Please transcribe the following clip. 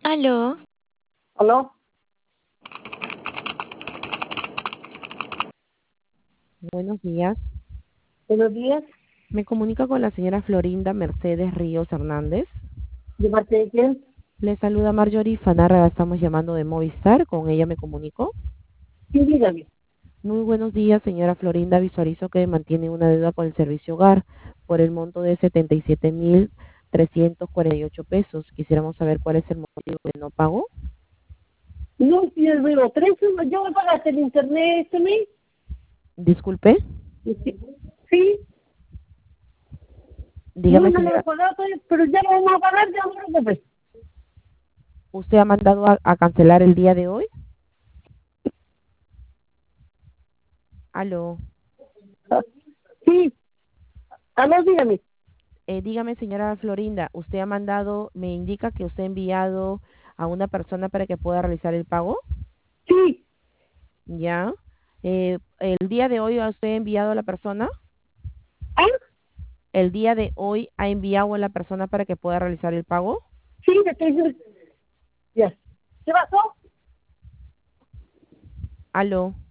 Aló, ¿Aló? Buenos días. Buenos días. Me comunica con la señora Florinda Mercedes Ríos Hernández. ¿De parte de quién? Le saluda Marjorie Fanarra, estamos llamando de Movistar, con ella me comunico. Sí, dígame. Muy buenos días, señora Florinda. Visualizo que mantiene una deuda con el servicio hogar por el monto de 77.348 pesos. Quisiéramos saber cuál es el motivo de no pago. No, si es luego 13, ¿yo me pagaste el internet este mes? Disculpe, Sí. Sí, no dígame, me lo he señora, pagado, pero ya lo vamos a pagar, ya no te preocupes. ¿usted ha mandado a cancelar el día de hoy? Aló. Ah, sí, aló, dígame. Dígame, señora Florinda, ¿usted ha mandado, me indica que usted ha enviado a una persona para que pueda realizar el pago? Sí, ¿Ya? ¿El día de hoy usted ha enviado a la persona? ah, ¿El día de hoy ha enviado a la persona para que pueda realizar el pago? sí, te estoy diciendo. Ya. ¿Qué pasó? Aló.